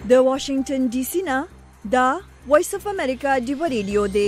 د واشنگټن ډي سي نه دا وایس اف امریکا ډیو ریډیو دی.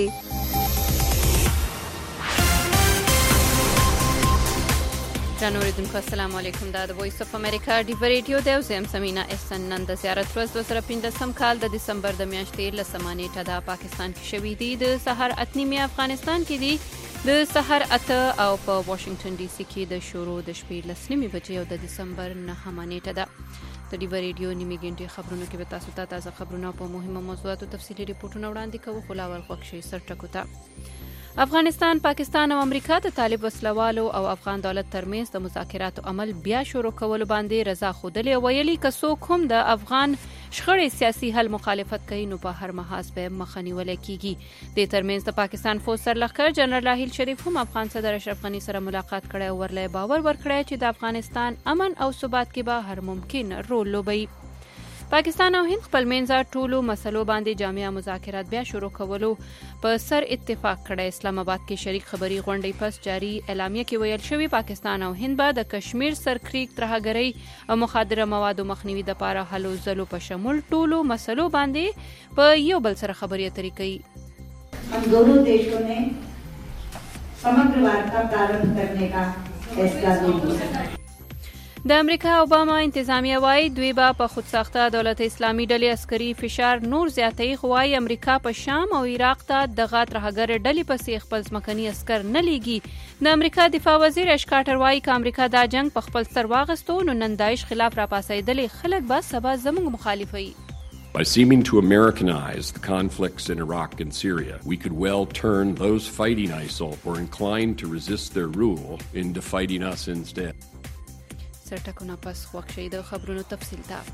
جنوریدونکو السلام علیکم. دا د وایس اف امریکا ډیو ریډیو دی او زه یم سمینا احسان. نن د زیارت ورځ 2015 کال د دسمبر د میاشتې له سمانیټه د پاکستان کې شوې دي. د سحر 8:30 افغانستان کې دي، د سحر 8 او په واشنگټن ډي سي کې د شروع د شپې 10:30 بجې او د دسمبر 9 نیټه ده. د ډیو ریډیو نیمه ګنټې خبرونو کې به تاسو ته تازه خبرونه په مهمو موضوعاتو تفصیلي ریپورتونه وړاندې کوو. خو لا اول خوښ شئ سر ټکو ته. افغانستان، پاکستان او امریکا د طالب وسلوالو او افغان دولت ترمنځ د مذاکراتو عمل بیا شروع کولو باندې رضا ښودلې او ویلي که څوک هم د افغان شخړې سیاسي حل مخالفت کوي نو په هر محاذ به مخه نیولی کیږي. د ترمنځ د پاکستان فوج سرلښکر جنرال راحیل شریف هم افغان صدر اشرف غني سره ملاقات کړی او ورله باور ورکړی چې د افغانستان امن او ثبات کې به هر ممکن رول لوبوي. پاکستان او هند خپل منځه ټولو مسلو باندې جامع مذاکرات بیا شروع کولو په سر اتفاق کړی. اسلام آباد کې شریک خبري غونډې پس جاری اعلامیه کې ویل شوی پاکستان او هند به د کشمیر سرکریک ترهګرۍ او مخدره موادو مخنیوي لپاره هلو ځلو په شمول ټولو مسلو باندې په یو بل سره خبرې اترې کوي. हम दोनों देशों ने समग्र वार्ता प्रारंभ करने का फैसला लिया. د امریکا اوباما انتظامیه وايي دوی به په خودساخته دولت اسلامي ډلې عسکري فشار نور زیاتوي. خو وايي امریکا په شام او عراق ته دغه ترهګر ډلې پسې خپل ځمکني عسکر نه لیږي. د امریکا دفاع وزیر اش کارټر وايي که امریکا دا جنگ په خپل سر واغستو نو نن داعش خلاف راپاسېدلې خلک به سبا زموږ مخالفوي. By seeming to Americanize the conflicts in Iraq and Syria, we could well turn those fighting ISIL or inclined to resist their rule into fighting us instead. سرټکونه پس خوښ شي د خبرونو تفصیل ته.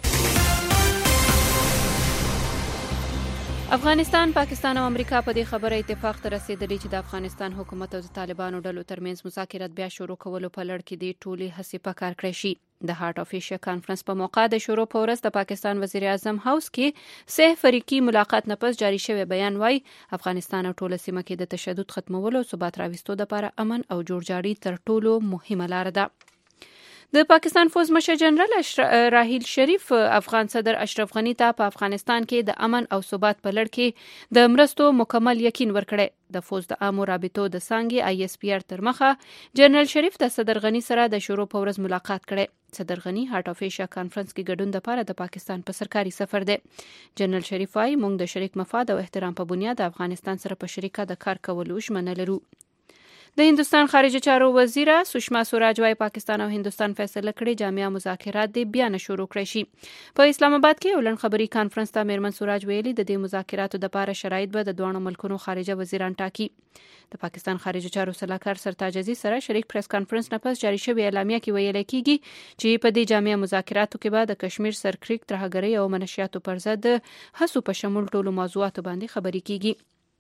افغانستان، پاکستان او امریکا په دې خبره اتفاق ته رسیدلی چې د افغانستان حکومت او د طالبانو ډلو ترمنځ مذاکرات بیا شروع کولو په لړ کې د ټولې هڅې په کار کړی شي. د هارت اف ایشیا کانفرنس په موقع د شروع په ورځ د پاکستان وزیر اعظم هاوس کې سه فریقي ملاقات نه پس جاری شوی بیان وايي افغانستان او ټوله سیمه کې د تشدد ختمولو او ثبات راوستو لپاره امن او جوړجاړي تر ټولو مهمه لار ده. د پاکستان فوج مشر جنرال راحیل شریف افغان صدر اشرف غني ته په افغانستان کې د امن او ثبات په لړ کې د مرستو مکمل یقین ورکړی. د فوج د عامو رابطو د څانګې ISPR تر مخه جنرال شریف د صدر غني سره د شروع په ورځ ملاقات کړی. صدر غني هارت اف ایشیا کانفرنس کې ګډون لپاره د پاکستان په سرکاري سفر دی. جنرال شریف وايي موږ د شریک مفاد او احترام په بنیاد د افغانستان سره په شریکه د کار کولو ژمنه لرو. د هندستان خارجه چارو وزیره سشما سوراج وايي پاکستان او هندستان فیصله کړې جامع مذاکرات دې بیا نه شروع کړی شي. په اسلام آباد کې ولن خبري کانفرنس ته میرمن سوراج ویلي د دې مذاکراتو لپاره شرایط به د دوه ملکونو خارجه وزیران ټاکي. د پاکستان خارجه چارو سلاکار سرتاج عزیز سره شریک پریس کانفرنس نه پس جاری شوی اعلامیه کې ویل کیږي چې په دې جامع مذاکراتو کې به د کشمیر سرکریک ترهګرۍ او منشیاتو پر ضد هڅو په شمول ټولو موضوعاتو باندې خبرې کیږي.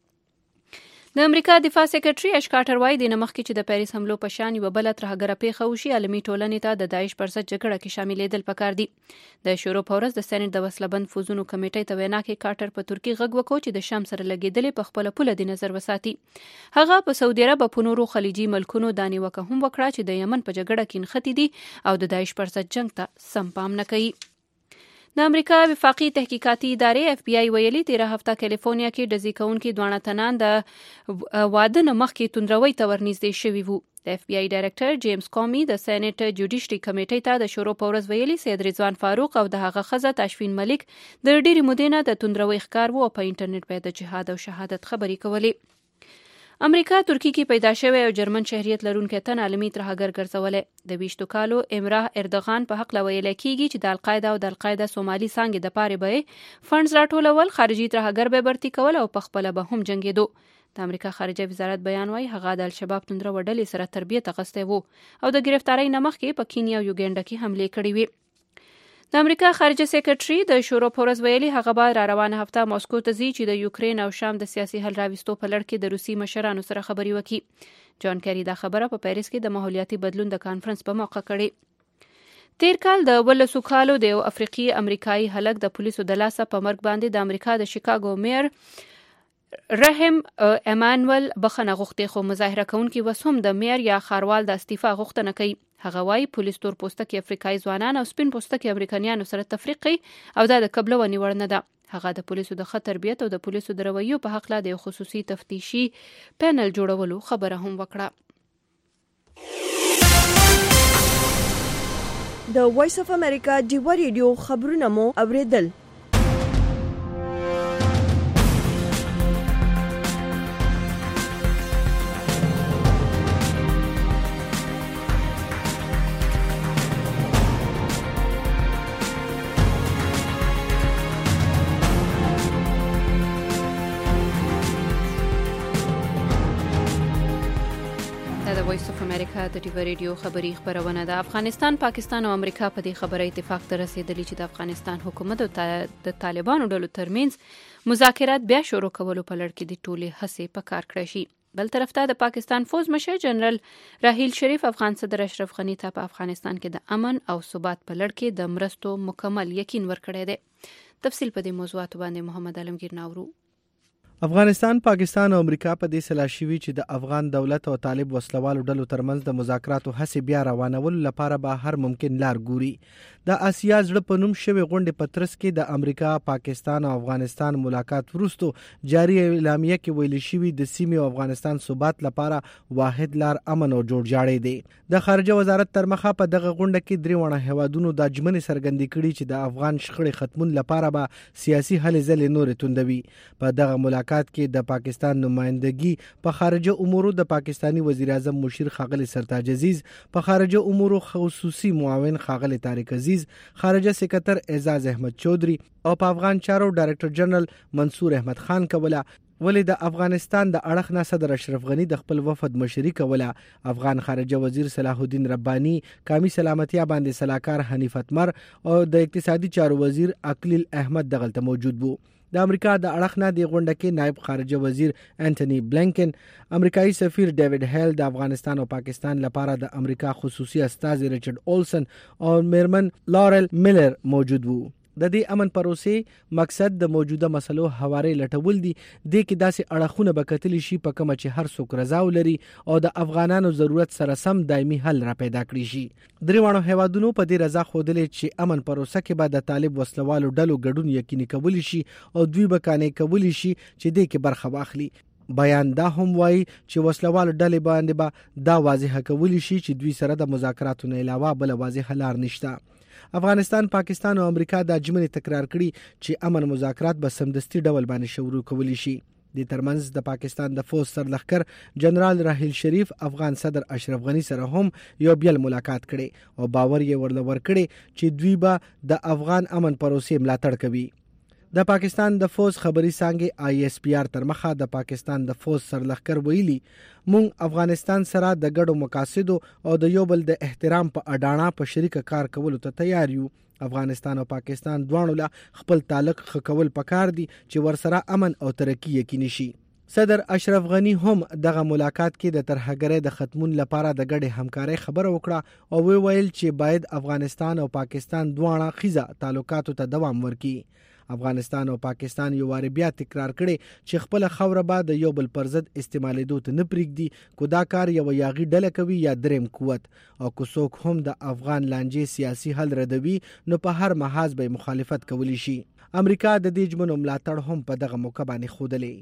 د امریکا دفاع سیکرټري اش کارټر وايي د نمخ کې چې د پیریس حملو په شان یو بل ترهګره پیښه وشي عالمي ټولنې ته د داعش پر ضد جګړه کې شاملېدل پکار دي. د شروع په ورځ د سېنات د وسلبند فوزونو کمیټې ته وینا کې کارټر په ترکي غږ وکړ چې د شام سره لګېدلې په خپل پوله د نظر وساتي. هغه په سعودي عرب او نورو خلیجي ملکونو د نیوکه هم وکړه چې د یمن په جګړه کې نښتي دي او د داعش پر ضد جنگ ته سم پام نه کوي. د امریکا وفاقي تحقیقاتي ادارې FBI ویلي تیره هفته کالیفورنیا کې ډزې کوونکي دوه تنان د واده نه مخکې توندروي ته ورنږدې شوي وو. د FBI ډایرکټر جیمز کومي د سېنات جوډیشري کمیټې ته د شروع په ورځ ویلي سید رضوان فاروق او د هغه ښځه تشفین ملک د ډېرې مودې نه د توندروي ښکار وو او په انټرنیټ باندې د جهاد او شهادت خبرې کولې. امریکا ترکی کې پیدا شوی او جرمن شهریت لرونکی تن عالمي ترهګر ګرځولې. د 20 کالو امراه اردوغان په حق ویل کیږي چې د القاعده او د القاعده سومالي څانګې د پاره به فنډز راټولول، خارجي ترهګر به برتي کول او په خپل به هم جنگیدو. د امریکا خارجه وزارت بیان وايي هغه د الشباب توندره وډلې سره تربیت اغسته وو او د گرفتاری نه مخکې په کینیا او یوګینډا کې حمله کړې وې. د امریکا خارجه سیکرټري د شروع په ورځ ویلي هغه به را روانه هفته ماسکو ته ځي چې د یوکرين او شام د سیاسي حل راوستو په لړ کې د روسي مشرانو سره خبرې وکړي. جان کری دا خبره په پیریس کې د ماحولیاتي بدلون د کانفرنس په موقع کړې. تیر کال د 12 کالو د یو افریقي امریکایي هلک د پولیسو د لاسه په مرګ باندې د امریکا د شیکاګو میر رحم امانویل بخنه غوښتي، خو مظاهره کوونکي وس هم د میر یا خاروال د استعفا غوښتنه کوي. هغه وايي پولیس تور پوستکي افریقایي ځوانان او سپین پوستکي امریکایانو سره تفریق کوي او دا د قبله ونی وړ نه ده. هغه د پولیسو د ښه تربیت او د پولیسو د رویو په حق لا د خصوصي تفتیشي پینل جوړولو خبره هم وکړه. د وایس اف امریکا ډیوا ریډیو خبرونه مو اوریدل. د وایس اف امریکا د ډیوا ریډیو خبری خبرونه ده. افغانستان، پاکستان او امریکا په دې خبره اتفاق ته رسیدلی چې د افغانستان حکومت او د طالبانو ډلو ترمنځ مذاکرات بیا شروع کولو په لړ کې د ټولې هڅې په کار کړی شي. بل طرف ته د پاکستان فوز مشر جنرال راحیل شریف افغان صدر اشرف غنی ته په افغانستان کې د امن او ثبات په لړ کې د مرستو مکمل یقین ورکړی دی. تفصیل په دې موضوعاتو باندې محمد علمگیر ناورو. افغانستان، پاکستان او امریکا په دې سلا شوي چې د افغان دولت او طالب وسلوالو ډلو ترمنځ د مذاکراتو هڅې بیا روانولو لپاره به هر ممکن لار ګوري. د آسیا زړه په نوم شوی غونډې په ترڅ کې د امریکا، پاکستان او افغانستان ملاقات وروسته جاری اعلامیه کې ویل شوی د سیمې او افغانستان ثبات لپاره واحد لار امن او جوړجاړی دی. د خارجه وزارت تر مخه په دغه غونډه کې درې وړه هیوادونو د ژمنې څرګندې کړې چې د افغان شخړې ختمون لپاره به سیاسي هلې ځلې نورې توندوي. په دغه ملاقات کې د پاکستان نمائندګي په خارجه امورو د پاکستانی وزیر اعظم مشیر خاغلی سرتاج عزیز، په خارجه امورو خصوصي معاون خاغلی طارق عزیز، خارجه سکرټر اعزاز احمد چودھری او په افغان چارو ډایرکټر جنرال منصور احمد خان کوله. ولې د افغانستان د اړخ نه صدر اشرف غنی د خپل وفد مشري کوله. افغان خارجه وزیر صلاح الدین ربانی، قومي سلامتیا باندې صلاحکار حنیف اتمر او د اقتصادي چارو وزیر اقلیل احمد دغلته موجود وو. د امریکا د اړخ نه د غونډه کې نائب خارجه وزیر انټونی بلینکن، امریکایي سفیر ډیوډ هیل، د افغانستان او پاکستان لپاره د امریکا خصوصي استازی ریچارډ اولسن او میرمن لارل میلر موجود وو. د دې امن پروسې مقصد د موجوده مسلو حوارې لټول دي. د کې داسې اړخونه به کتلی شي په کومه چې هر څوک رضا ولري او د افغانانو ضرورت سره سم دایمي حل را پیدا کړی شي. درې وړو هیوادونو په دې رضا ښودلې چې امن پروسه کې به د طالب وسلوالو ډلو ګډون یقیني کولی شي او دوی به قانع کولی شي چې دې کې برخه واخلي. بیان دا هم وایي چې وسلوال ډلې باندې به دا واضح کولی شي چې دوی سره د مذاکراتو نه علاوه بل واضح لار نشته. افغانستان، پاکستان او امریکا د ژمنې تکرار کړي چې امن مذاکرات به سمدستي ډول باندې شروع کولی شي. د ترمنځ د پاکستان د فوج سرلښکر جنرال راحیل شریف افغان صدر اشرف غنی سره هم یو بیل ملاقات کړي او باور یې ورلور کړي چې دوی به د افغان امن پروسې ملاتړ کوي. د پاکستان د فوج خبري څانګې ISPR تر مخه د پاکستان د فوج سرلښکر ویلي مونږ افغانستان سره د ګډو مقاصدو او د یو بل د احترام په اډانه په شریکه کار کولو ته تیار یو. افغانستان او پاکستان دواړو له خپل تعلق ښه کول پکار دي چې ورسره امن او ترقی یقیني شي. صدر اشرف غنی هم دغه ملاقات کې د ترهګرۍ د ختمون لپاره د ګډې همکارۍ خبره وکړه او ویل چې باید افغانستان او پاکستان دواړه خیزه تعلقاتو ته دوام ورکړي. افغانستان او پاکستان یو وار بیا تکرار کړي چې خپل خوره به د یو بل پر ضد استعمالېدو ته نه پرېږدي، کو دا کار یو یاغي ډله کوي یا دریم قوت، او کو څوک هم د افغان لانجې سیاسي حل ردوي نو په هر محاذ به مخالفت کولی شي. امریکا د دې ژمنو ملاتړ هم په دغه موقع باندې ښودلی.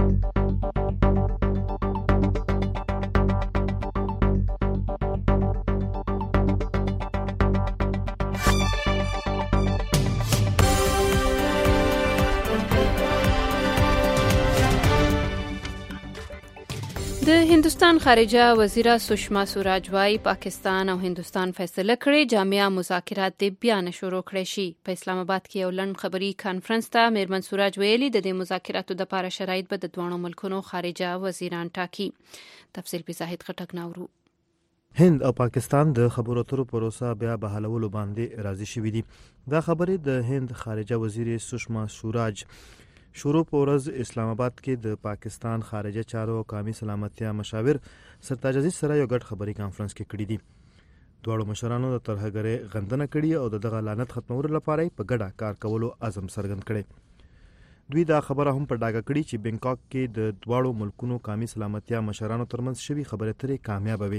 د هندوستان خارجه وزیره سشما سوراج وايي پاکستان او هندوستان فیصله کړې جامع مذاکرات د بیا نه شروع کړي شي. په اسلام آباد کې یو لنډ خبري کانفرنس ته میرمن سوراج ویلي د دې مذاکراتو د لپاره شرایط به د دوه ملکونو خارجه وزیران ټاکي. تفصیل په زاهد خټک ناورو. هند او پاکستان د خبرو اترو پروسه بیا بحالولو باندې راضي شوي دي. دا خبرې د هند خارجه وزیر سشما سوراج شروع په ورځ اسلام آباد کې د پاکستان خارجه چارو او قومي سلامتیا مشاور سرتاج عزیز سره یو ګډ خبري کانفرنس کې کړی دي. دواړو مشرانو د ترهګرۍ غندنه کړې او دغه لعنت ختمولو لپاره په ګډه کار کولو عزم څرګند کړي. دوی دا خبره هم په ډاګه کړي چې بینکاک کې د دواړو ملکونو قومي سلامتیا مشرانو ترمنځ شوي خبرې اترې کامیاب وي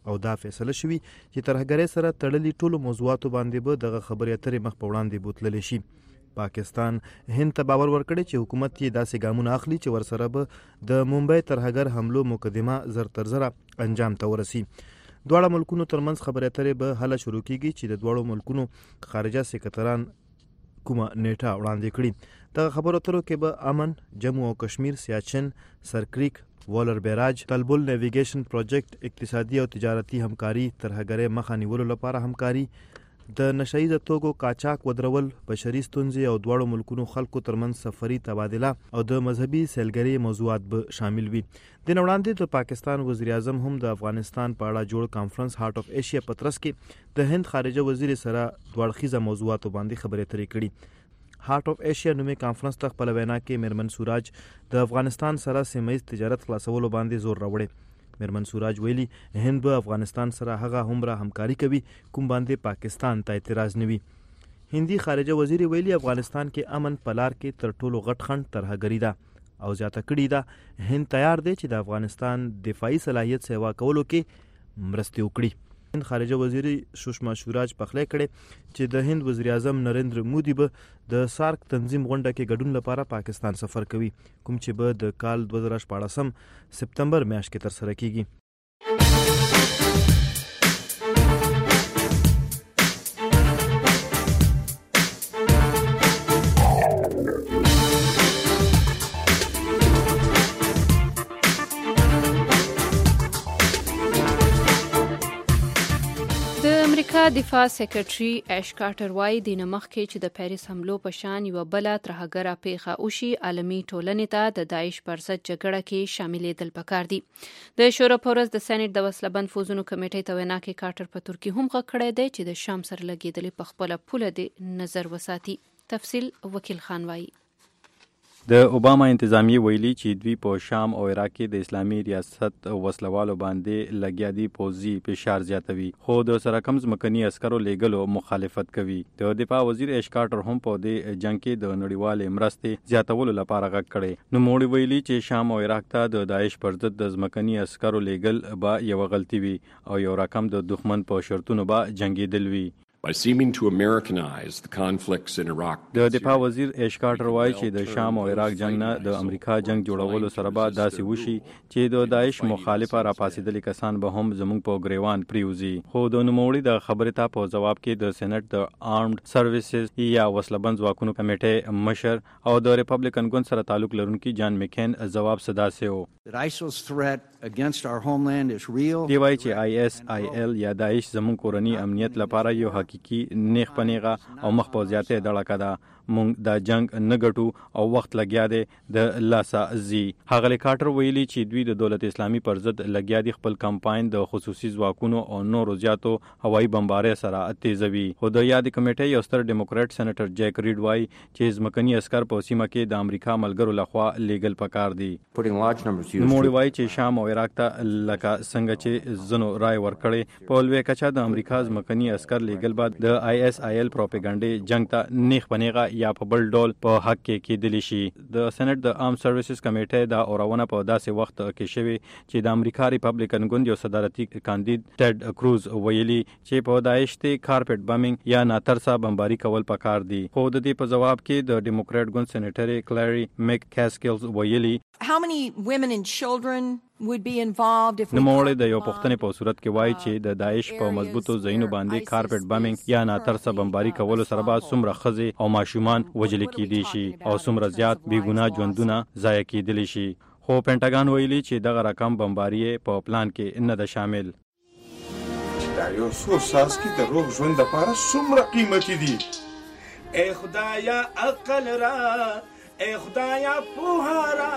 او دا فیصله شوی چې ترهګرۍ سره تړلي ټولو موضوعاتو باندې به دغه خبرې اترې مخ په وړاندې بوتللی شي. پاکستان هند ته باور ورکړی چې حکومت یې داسې ګامونه اخلي چې ورسره به د ممبئی ترهګر حملو مقدمه زر تر زره انجام ته ورسي. دواړه ملکونو ترمنځ خبرې اترې به هله شروع کیږي چې د دواړو ملکونو خارجه سکرتران کومه نیټه وړاندې کړي. دغه خبرو اترو کې به امن، جموں او کشمیر، سیاچن، سرکریک، وولر بیراج، تلبل نیویګیشن پروجیکټ، اقتصادي او تجارتي همکاري، ترهګرۍ مخه نیولو لپاره همکاري، د نشایزه توکو قاچاق ودرول، بشري ستونزې او دواړو ملکونو خلکو ترمنځ سفري تبادله او د مذهبي سیلګرۍ موضوعات به شامل وي. د وړاندې د پاکستان وزیر اعظم هم د افغانستان په اړه جوړ کانفرنس هارت اف ایشیا پترس کې د هند خارجه وزیر سره دوړخیزه موضوعاتو باندې خبرې اترې کړي. هارت اف ایشیا نومي کانفرنس ته خپل وینا کې میرمن سوراج د افغانستان سره سیمه‌ییز تجارت خلاصولو باندې زور راوړی. میرمن سوراج ویلي هند به افغانستان سره هغه همره همکاري کوي کوم باندې پاکستان ته اعتراض نه وي. هندي خارجه وزیر ویلي افغانستان کې امن په لار کې تر ټولو غټ خنډ ترهګري ده او زیاته کړي ده هند تیار دی چې د افغانستان دفاعي صلاحیت سیوا کولو کې مرستې وکړي. هند خارجه وزیر سشما سوراج پخلی کړي چې د هند وزیر اعظم نریندر مودي به د سارک تنظیم غونډه کې ګډون لپاره پاکستان سفر کوي کوم چې به د کال 2014 سپتمبر میاشت کې تر سره کیږي. دفاع سیکرټري اش کارټر وايي د نمخ کې چې د پیریس حملو په شان یو بل ترهګره پیښه وشي عالمي ټولنې ته د داعش پر ضد جګړه کې شاملېدل پکار دي. د شورا په ورځ د سېنات د وسلهبند فوزونو کمیټې ته وینا کې کارټر په ترکي هم غږ کړی دی چې د شام سره لګېدلې په خپله پوله د نظر وساتي. تفصیل وکیل خان وايي. د اوباما انتظامیه ویلي چې دوی په شام او عراق کې د اسلامي ریاست وسلوالو باندې لګیا دي پوځي فشار زیاتوي خو د سره کم ځمکني عسکرو لیږلو مخالفت کوي. د دفاع وزیر اش کارټر هم په دې جنگ کې د نړیوالې مرستې زیاتولو لپاره غږ کړی. نوموړي ویلي چې شام او عراق ته د داعش پر ضد د ځمکني عسکرو لیږل به یو غلطي وي او یو رقم د دښمن په شرطونو به جنګېدل وي. By seeming to Americanize the conflicts in Iraq. د دفاع وزیر اش کارټر وایي چې د شام او عراق جنگ نه د امریکا جنگ جوړولو سره به داسې وشي چې د داعش مخالفه راپاسېدلي کسان به هم زموږ په ګریوان پریوزي. خو د نوموړي د خبرې ته په جواب کې د سېنات د آرمډ سروسز یا وسلهبند ځواکونو کمیټې مشر او د ریپبلیکن ګوند سره تعلق لرونکي جان میکین جواب صداسه و. دی وایي چې ISIL یا داعش زموږ کورنی امنیت لپاره یو حقیقي نیغ پنیغه او مخ په زیاتې دړکه ده. مونږ دا جنگ نه ګټو او وخت لګیا دی د لاسا زی. هغه کارټر ویلي چې دوی د دولت اسلامي پر ضد لګیا دي خپل کمپاین د خصوصي ځواکونو او نورو زیاتو هوایي بمبارۍ سره تیزوي. خو د یاد کمیټې یو ستر ډیموکراټ سېنیټر جیک ریډ وایي چې ځمکني عسکر په سیمه کې د امریکا ملګرو لخوا لیږل پکار دي. نوموړي وایي چې شام او عراق ته لکه څنګه چې زنو رای ورکړي په لوی کچه د امریکا ځمکني عسکر لیږل بعد د ISIL پروپاګاندا جنگ ته نیغ پنیغه یا په بل ډول په حق کې کېدلی شي. د سېنات د آرم سروسز کمیټې دا اورونه په داسې وخت کې شوی چې د امریکا ریپبلیکن ګوند یو صدارتي کاندید ټیډ کروز ویلي چې په داعش ته کارپټ بمینګ یا ناترسا بمباري کول پکار دي. خو د دې په جواب کې د ډیموکراټ ګوند سېنیټر کلری میک کاسکلز ویلي How many women and children would be involved if نوموړي د یو پوښتنې په صورت کې وایي چې د داعش په مضبوطو ځایونو باندې کارپټ بمینګ یا ناترسه بمباري کولو سره به څومره ښځې او ماشومان وژل کېدی شي او څومره زیات بې ګناه ژوندونه ضایع کېدلی شي. خو پینټاګان ویلي چې دغه رقم بمباري په پلان کې نه ده شامل. دا یو څو ساس کې د روغ ژوند لپاره څومره قیمتي دي. ای خدایا عقل را ای خدایا پوهه را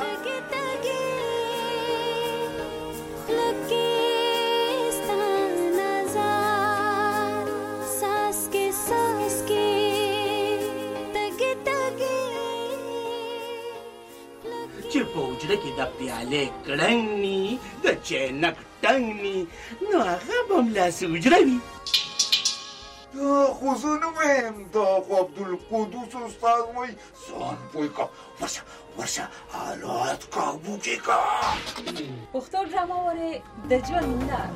چې په وجره کې د پیالې کړنګ نی د چینک ټنګ نی نو هغه به هم لاسې وجره وي. دا خو زه نه ویم دا خو عبدالقدوس استاد وایي ځان پوه کا ورشه حالات کابو کې کا. پښتو ډرامه وره د ژوند لار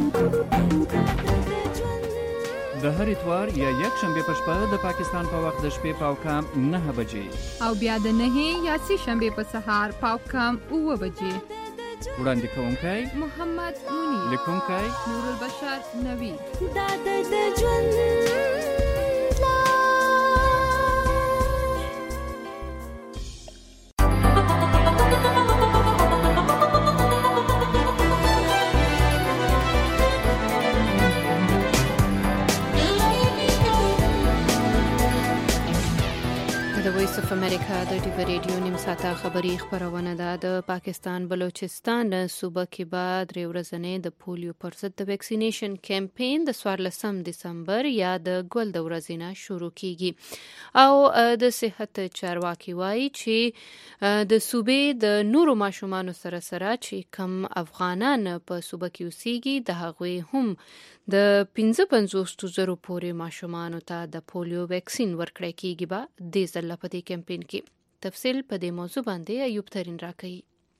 د هر اتوار یا یک شنبه په شپه د پاکستان په وخت د شپې پاوکام 9 بجې او بیا د 9 یا 3 شنبه په سهار پاوکام 9 بجې. وړاندې کوونکی محمد منیر، لیکونکی نور البشر نوی. دا د ژوند وایس اف امریکا د ټیوي ریډیو نیم ساعته خبری خبرونه ده. د پاکستان بلوچستان صوبه کې بعد ورځنې د پولیو پر ضد د ویکسینیشن کمپاین د 14 دسمبر یا د ګل د ورځې نه شروع کیږي او د صحت چارواکي وایي چې د صوبې د نورو ماشومانو سره چې کم افغانان په صوبه کې اوسېږي د هغوی هم د 55,000 پورې ماشومانو ته د پولیو ویکسین ورکړی کیږي. به د ځل په دې کمپاین کې تفصیل په دې موضوع باندې ایوب ترين راکړي.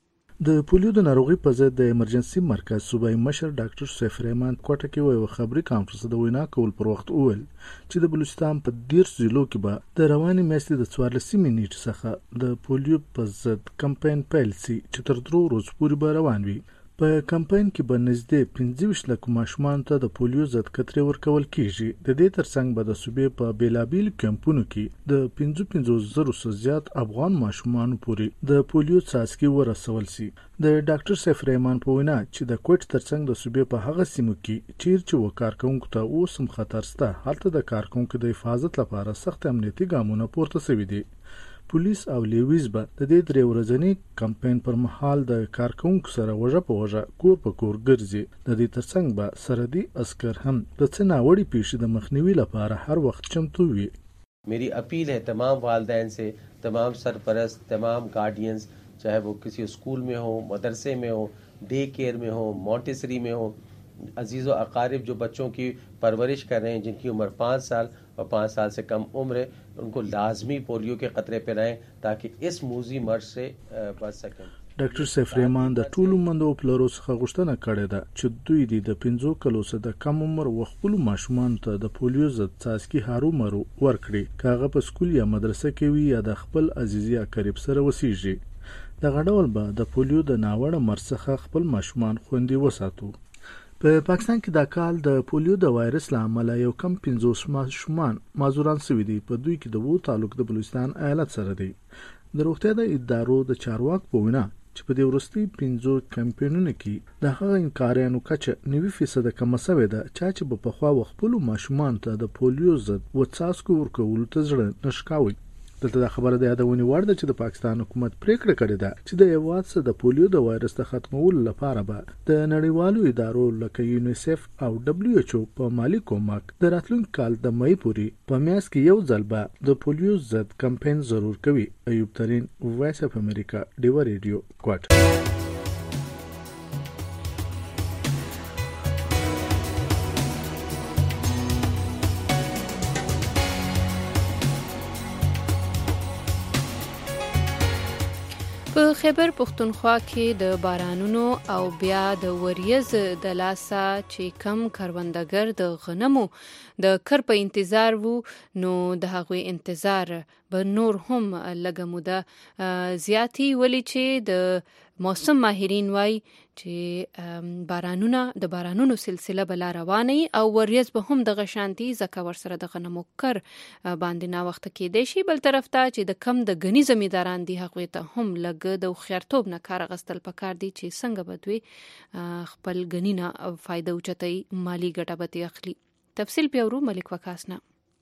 د پولیو د ناروغي په ضد د ایمرجنسي مرکز صوبایي مشر ډاکټر سیف رحمان کوټه کې یو خبري کانفرنس د وینا کول پر وخت اول چې د بلوچستان په 10 ضلعو کې به د رواني میاشتې د 14 نیټې څخه د پولیو په ضد کمپاین پیل شي چې تر 3 ورځې پورې به روان وي. په کمپاین کې به نږدې 25 لک ماشومان ته د پولیو ضد کترې ورکول کیږي. د دې ترڅنګ به د صوبې په بیلابیل کمپونو کې د 55,000 څخه زیات افغان ماشومان پورې د پولیو څاڅکي ورسول شي. د ډاکټر سیف رحمان په وینا چې د کوټ ترڅنګ د صوبې په هغه سیمو کې چې وکارکونکو ته اوسم خطر شته هلته د کارکونکو د حفاظت لپاره سخت امنیتي ګامونه پورته شوي دي. پولیس او لیویز به د دې 3 ورځنی کمپاین پر مهال د کارکونکو سره وژه په وژه کور په کور ګرځي. د دې ترڅنګ به سرحدي عسكر هم د څه ناوړي پیښې د مخنیوي لپاره هر وخت چمتو وي. मेरी अपील है तमाम वालिदैन से, तमाम सरपरस्त, तमाम गार्डियंस, चाहे वो किसी स्कूल में हो, मदरसे में हो, डे केयर में हो, मॉन्टेसरी में हो, अजीज़ व अकारिब जो बच्चों की परवरिश कर रहे हैं जिनकी उम्र 5 साल और 5 साल से कम उम्र है, उनको लाजमी पोलियो के खतरे पिलाएं ताकि इस मूजी मर्ज से बच सकें. ډاکټر سیف رحمان د ټولو مندو پلورو څخه غوښتنه کړې ده چې دوی د 15 کلو څخه د کم عمر وخپل ماشومان ته د پولیو ضد څاڅکي هارو مرو ورکړي کاغه په سکول یا مدرسه کې وي یا د خپل عزیزي اقرب سره وسیږي. د غډول به د پولیو د ناوړه مرض څخه خپل ماشومان خوندي وساتو. په پاکستان کې د کال د پولیو د وایرس لامل یو کم 50 ماشومان معذوران شوي دي. په دوی کې د وو تعلق د بلوچستان ایالت سره دی. د روغتیا د ادارو د چارواک په وینا چې په دې ورستي 15 کمپاینونو کې د هغه انکارانو کچه 90% کم شوې ده چې په خوا وخپل ماشومان ته د پولیو ضد وڅاسکو ورکول ته ځړ نشکاوي. دلته د خبره د یادونې وړ ده چې د پاکستان حکومت پریکړه کړې ده چې د هیواد څخه د پولیو د وایرس د ختمولو لپاره به د نړیوالو ادارو لکه یونیسف او WHO په مالی کومک د راتلونکي کال د مې پورې په میاشت کې یو ځل به د پولیو ضد کمپاین ضرور کوي. ایوب ترين، وایس اف امریکا، ډیوا ریډیو، کوټ. په خیبر پښتونخوا کې د بارانونو او بیا د وریځ د لاسه چې کم کروندګر د غنمو د کر په انتظار وو نو د هغوی انتظار به نور هم لږه موده زیاتی ولی چې د موسم ماهرین وای چې بارانونو سلسله بل روانه او وریځ به هم د غشانتي زکه ور سره د غنمو کر باندې نا وخت کې دی شي. بل طرف ته چې د کم د غنی زمیداران دي هغه ته هم لګ د خیرتوب نه کار غستل پکار دي چې څنګه بدوي خپل غنی نه فائدہ اوچتای مالی ګټه به اخلي. تفصیل پیورو ملک وکاسنه.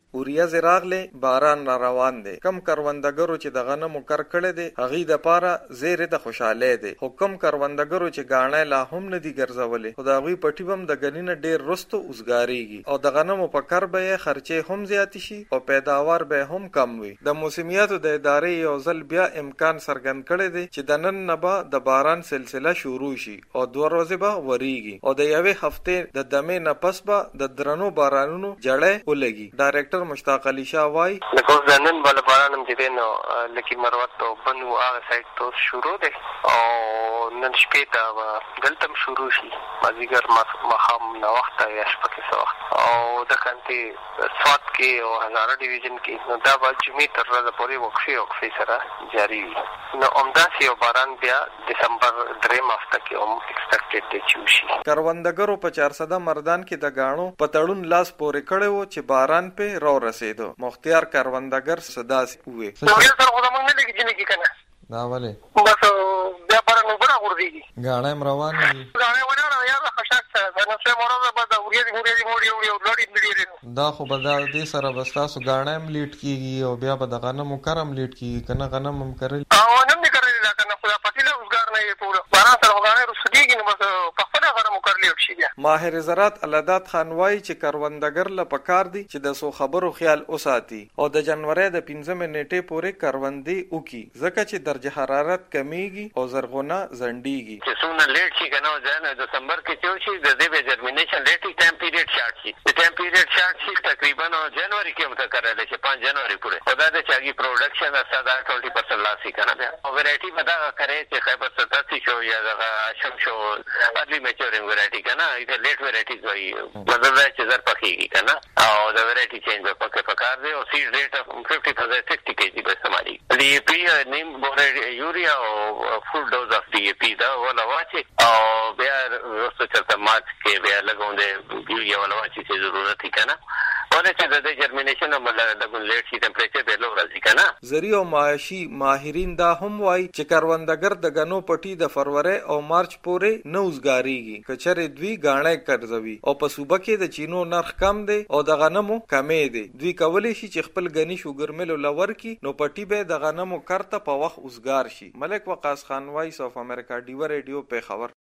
اوریاز راغله باران را روان دی. کم کروندګرو چې د غنمو کر کړي دي هغه د پاره زیره د خوشاله دي. حکم کروندګرو چې غاڼه لا هم نه دي ګرځولې خو دا غوي پټي بم د غنینه ډیر رستو اوسګاریږي او د غنمو په کر به خرچه هم زیات شي او پیداوار به هم کم وي. د موسمیاتو د ادارې یو ځل بیا امکان څرګند کړي دي چې د نن نه به د باران سلسله شروع شي او 2 ورځې به وریږي او د یوې هفته د دمه نه پس به د درنو بارانونو جړې ولګي. ډایرکټر مشتاق علي شاه وای لکه ځنن بل بارانم دي نو لکه مروت او بنو هغه سایت ته شروع دي او نن شپې ته دلته شروع شي مازیګر مخام نو وخت یا شپه کې وخت او د کانتي سوات کې او هزاره ډیویژن کې نو دا به جمعې تر ورځې پورې وقفه سره جاری وي. نو همداسې یو باران بیا دسمبر 3 هفته کې هم ایکسپیکټډ دی چې وشي. کروندګرو په 400 مردان کې د غاڼو په تړون لاس پورې کړي وو چې باران په رو رسیدو. مختار کروندګر صداس وې نو سره خو موږ نه لګی چې کنه دا ولې بس بیا باران وګړه ورځي غاڼه روان دي غاڼه ونه یا خشاک څه نو څه مورزه به دا وریږي لړی دا خو به دا دې سره بستاسو غاڼه هم لیټ کیږي او بیا به د غنمو کرم لیټ کیږي کنه غنم هم کرل او نن نه کرل دا کنه خو پاتې له وزګار نه یې ټول باران سره غاڼه رسېږي نو بس په خپل غنمو کرلی شي. ماهر زراعت علادات خان وای چې کروندګر له پکار دي چې د سو خبرو خیال اوساتي او د جنوري د 15 نیټه پورې کروندې وکي ځکه چې درجه حرارت کمیږي او زرغونه زنډيږي. چې څونه لیټ شي کنه ځنه د دسمبر کې چې شي د دې به جرمینیشن لیټ ټایم پیریډ شارټ شي. د ټایم پیریډ شارټ شي تقریبا جنوري کې متکرر شي 5 جنوري پورې. خدا دې چې پروډکشن اساده 20% لاسي کنه بیا او ویرایټي بدا کرے چې خیبر 87 شو یا د اشم شو ارلی میچورینګ ویرایټي کنه ایته لیټ ویرایټیز وایي مطلب دا چې زر پخېږي کنه او د ویرایټي چینج په پکار دی او سیډ ریټ 50% 60 kg به استعمالي. دی پی نیم بوره یوریا او فول ډوز اف دی پی دا ولا واچي او بیا وروسته چې مارچ کې بیا لګوندې یوریا ولا واچي چې ضرورت هی کنه ولې چې د جرمینیشن عمل د لیټ شي ټمپریچر به لو راځي کنه. زری او معاشي ماهرین دا هم وای چې کروندګر د غنو پټي د فروری او مارچ پورې نوزګاریږي کچره دوی غاڼه کرځوي او په صوبه کې د چینو نرخ کم دی او د غنمو کمې دی. دوی کولی شي چې خپل غني شوګر مل لور کی نو پټي به د غنمو کرته په وخت اوسګار شي. ملک وقاص خان وایس اف امریکا ډیو ریډیو په خبر.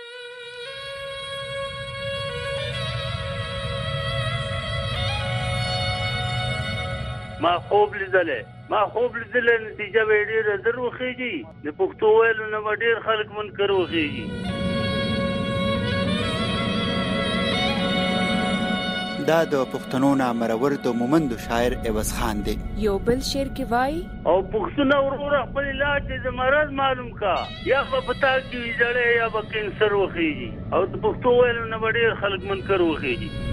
ما خوب لیدلې نتیجه به ډېره زر وخېږي د پښتو ویلو نه به ډېر خلک منکر وخېږي. دا د پښتنو نامرور د مومندو شاعر عوض خان دی. یو بل شعر کې وای او پښتون ورور خپل علاج د مرض معلوم کا یا په پتا کې جړې یا په کینسر وخېږي او د پښتو ویلو نه به ډېر خلک منکر وخېږي.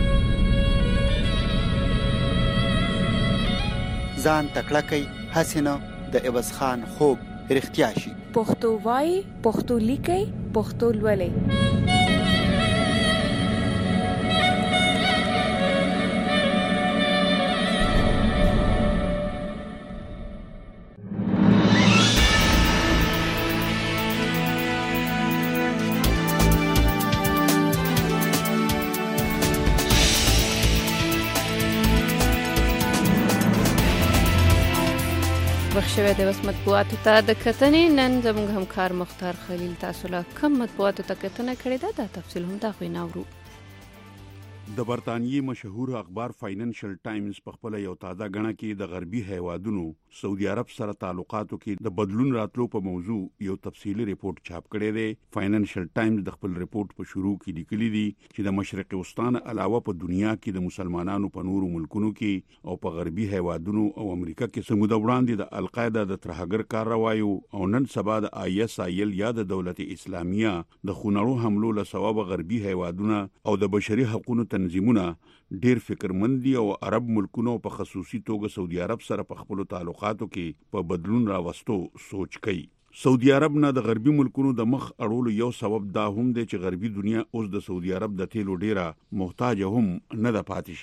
ځان تکړه کوي حسینه د عوض خان خوب رښتیا شي. پښتو وای پښتو لیکي پښتو لولي. بخښوي د وسمت مطبوعاتو ته د کتنې نن زموږ همکار مختار خلیل تاسو له کم مطبوعاتو ته کتنه کړې ده. دا تفصیل هم دا خو ناورو. د برتانیې مشهور اخبار فاینانشل ټایمز په خپل یو تازه غڼه کې د غربي هیوادونو سعودي عرب سره تعلقاتو کې د بدلون راتلو په موضوع یو تفصیلی ریپورت چاپ کړی دی. فاینانشل ټایمز د خپل ریپورت په شروع کې لیکلي دي چې د مشرق وسطا علاوه په دنیا کې د مسلمانانو په نورو ملکونو کې او په غربي هیوادونو او امریکا کې سموده وړاندې د القاعده د ترهګر کاروایو او نن سبا د ISIL یا د دولت اسلامیه د خونړو حملو له سبب غربي هیوادونه او د بشري حقوقو تنظیمونه ډیر فکرمند دي او عرب ملکونو په خصوصي توګه سعودي عرب سره په خپل تعلقاتو کې په بدلون راوستو سوچ کوي. سعودي عرب نه د غربي ملکونو د مخ اړولو یو سبب دا هم دی چې غربي دنیا اوس د سعودي عرب د تیلو ډیره محتاج هم نه ده پاتې شوی.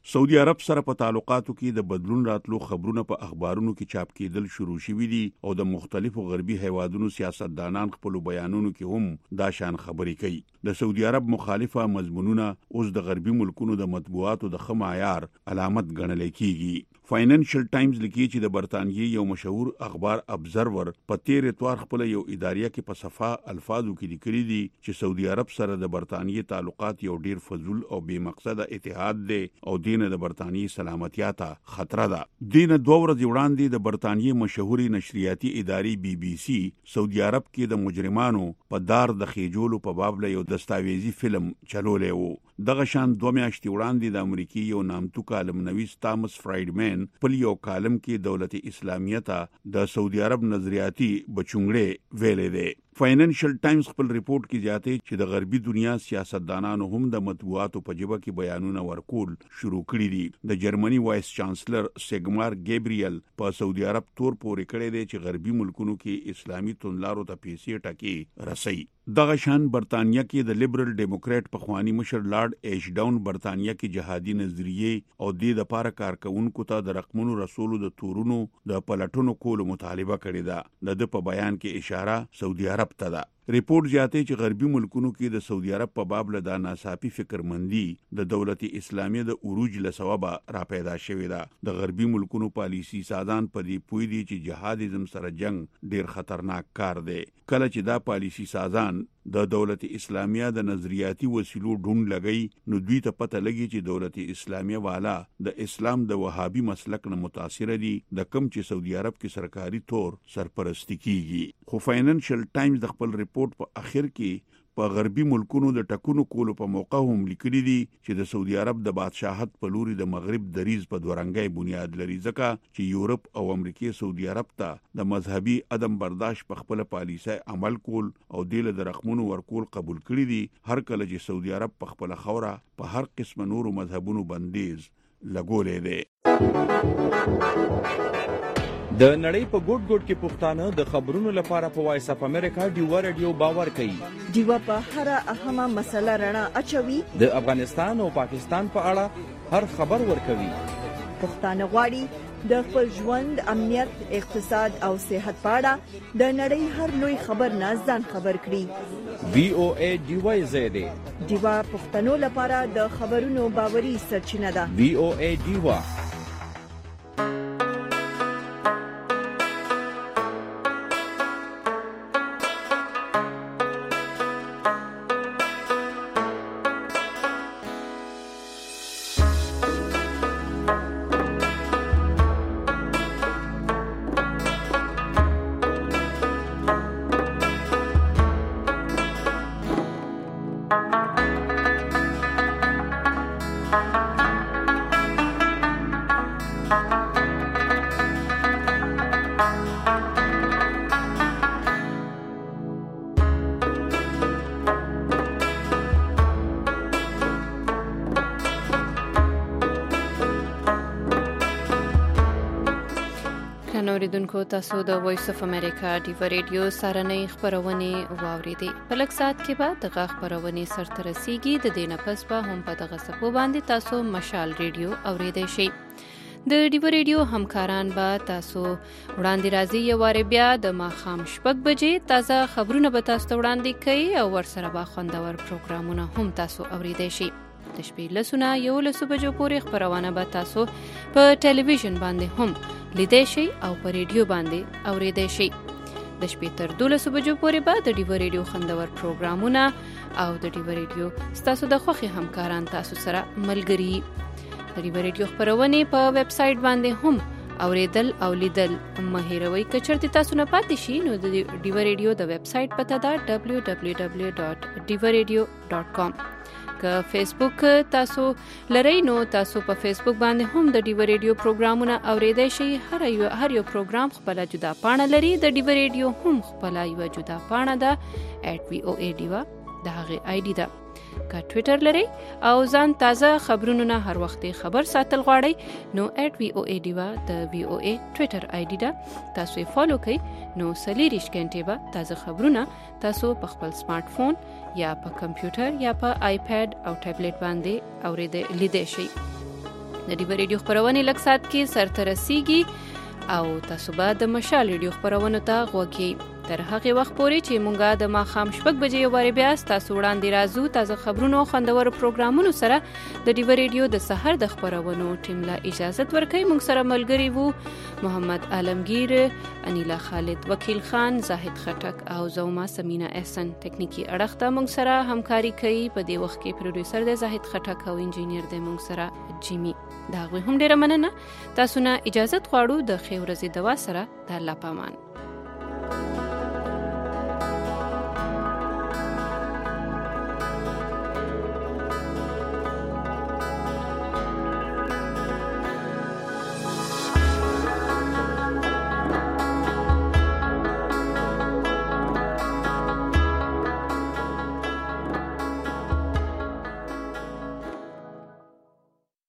سعودي عرب سره په تعلقاتو کې د بدلون راتلو خبرونه په اخبارونو کې چاپ کېدل شروع شوي دي او د مختلفو غربي هیوادونو سیاستدانان خپل بیانونو کې هم دا شان خبرې کوي. د سعودي عرب مخالفه مضمونونه اوس د غربي ملکونو د مطبوعاتو د ښه معیار علامت ګڼل کېږي. فاینانشل ټایمز لیکي چې د برتانیې یو مشهور اخبار ابزرور په تیر اتوار خپل یو اداریه کې په صفه الفاظو کې لیکلي دي چې سعودي عرب سره د برتانیې تعلقات یو ډیر فضول او بې مقصده اتحاد دی او دین د برتانیې سلامتیا ته خطر ده. دین 2 ورځې وړاندې د برتانیې مشهوري نشریاتي ادارې BBC سعودي عرب کې د مجرمانو په دار د خېجولو په باب له یو دستاویزي فلم چلولې وو. دغه شان 2 میاشتې وړاندې د امریکای یو نامتو کالم نویس تامس فرایډمن په یو کالم کې دولت اسلامیه ته د سعودي عرب نظریاتي بچونګړې ویلې ده. فاینانشل ټایمز خپل ریپورت کې زیاتې چې د غربي دنیا سیاستدانانو هم د مطبوعاتو په جبه کې بیانونه ورکول شروع کړي دي. د جرمني وایس چانسلر سیګمار ګیبریل په سعودي عرب تور پورې کړی دی چې غربي ملکونو کې اسلامي توندلارو ته پیسې ټکی رسي. دغه شان برتانیه کې د لیبرل ډیموکرات په خوانی مشر لارډ ایش ډاون برتانیه کې جهادي نظریه او د لپاره کارکونکو ته د رقمونو رسولو د تورونو د پلټونو کولو مطالبه کړې ده. د په بیان کې اشاره سعودي عرب ته ده. ریپورت زیاتې چې غربي ملکونو کې د سعودي عرب په باب له ناڅاپي فکرمندي د دولت اسلامیه د عروج له سبب را پیدا شوې ده. د غربي ملکونو پالیسی سازان په دې پوي دي چې جهادیزم سره جنگ ډیر خطرناک کار دی. کله چې دا پالیسی سازان د دولت اسلامیه د نظریاتي وسیلو ډون لګي نو دوی ته پته لګي چې دولت اسلامیه والا د اسلام د وهابي مسلک نه متاثر دي د کم چې سعودي عرب کې سرکاري تور سرپرستی کیږي. خو فاینانشل ټایمز د خپل ریپورت په اخر کې په غربي ملکونو د ټکونو کولو په موقع هم لیکلي دي چې د سعودي عرب د بادشاہت په لوري د مغرب دریز په دورنګي بنیاد لري ځکه چې یورپ او امریکای سعودي عرب ته د مذهبي عدم برداشت په خپل پالیسي عمل کول او د رقمونو ورکول قبول کړی دي. هر کله چې سعودي عرب په خپل خوره په هر قسم نورو مذهبونو بندیز لګولې دي. د نړۍ په ګوټ ګوټ کې پښتانه د خبرونو لپاره په وایس اپ امریکا ډیوا رادیو باور کوي. ډیوا په هر اهمه مسله رڼا اچوي. د افغانستان او پاکستان په اړه هر خبر ورکوي. پښتانه غواړي د خپل ژوند، امنیت، اقتصاد او صحت په اړه د نړۍ هر لوی خبر نه ځان خبر کړي. VOA ډیوا زده. ډیوا پښتنو لپاره د خبرونو باوري سرچینه ده. VOA ډیوا. اوریدونکو تاسو د وایس اف امریکا ډیوا ریډیو سارنۍ خبرونه واوریدي. په لږ ساعت کې به دغه خبرونه سرته رسیږي. د دې نه پس به هم په دغه صفو باندې تاسو مشال ریډیو اوریدئ شئ. د ډیوا ریډیو همکاران به تاسو وړاندې راځي یو واره بیا د ماښام 6 بجې تازه خبرونه به تاسو وړاندې کوي او ورسره به خوندور پروګرامونه هم تاسو اوریدئ شئ. د شپې لسونه 11 بجو پورې خبرونه به تاسو په ټلویزیون باندې هم لیدئ شئ او په ریډیو باندې اوریدئ شئ. د شپې تر 12 بجو پورې به د ډیوا ریډیو خوندور پروګرامونه او د ډیوا ریډیو ستاسو د خوښي همکاران تاسو سره ملګري. د ډیوا ریډیو خبرونه په ویب سټ باندې هم اوریدل او لیدل مهیروي. کچرته تاسو نه پاتې شئ نو د ډیوا ریډیو د ویب سټ پته ده www.divaradio.com. که فیسبوک تاسو لرئ نو تاسو په فیسبوک باندې هم د ډیوا ریډیو پروګرامونه اوریدئ شئ. هر یو پروګرام خپل جدا پاڼه لري. د ډیوا ریډیو هم خپل یو جدا پاڼه ده @voa diva د هغه آی ډی ده. که ټوئیټر لرئ او ځان تازه خبرونو نه هر وخت خبر ساتل غواړئ نو @voa diva د VOA ټوئیټر آی ډی ده. تاسو یې فالو کړئ نو 24 غنټې به تازه خبرونه تاسو په خپل سمارټ فون یا په کمپیوټر یا په آیپاد او ټابلیټ باندې اوریدئ لیدئ شئ. د ډیو ریډیو خبرونه لږ سات کې سرته رسیږي او تاسو به د مشال ریډیو خبرونه ته غوږی تر هغه وخت پورې چې مونږه د ماخام شپږ بجې یو بار بیا تاسو وړاندې راځو تازه خبرونو او خوندور پروګرامونو سره د ډیو ریډیو د سحر د خبرونو ټیم لا اجازه ورکړي. مونږ سره ملګری وو محمد عالمگیر، انیلا خالد، وکیل خان، زاهد خټک او زوما سمینا احسن. ټکنیکی اړخ ته مونږ سره همکاري کوي په دې وخت کې پروډوسر دی زاهد خټک او انجینیر دی مونږ سره جیمی. دا غوي هم ډیره مننه. تاسو نه اجازه غواړو د خیر ورځې دوا سره د الله پامان.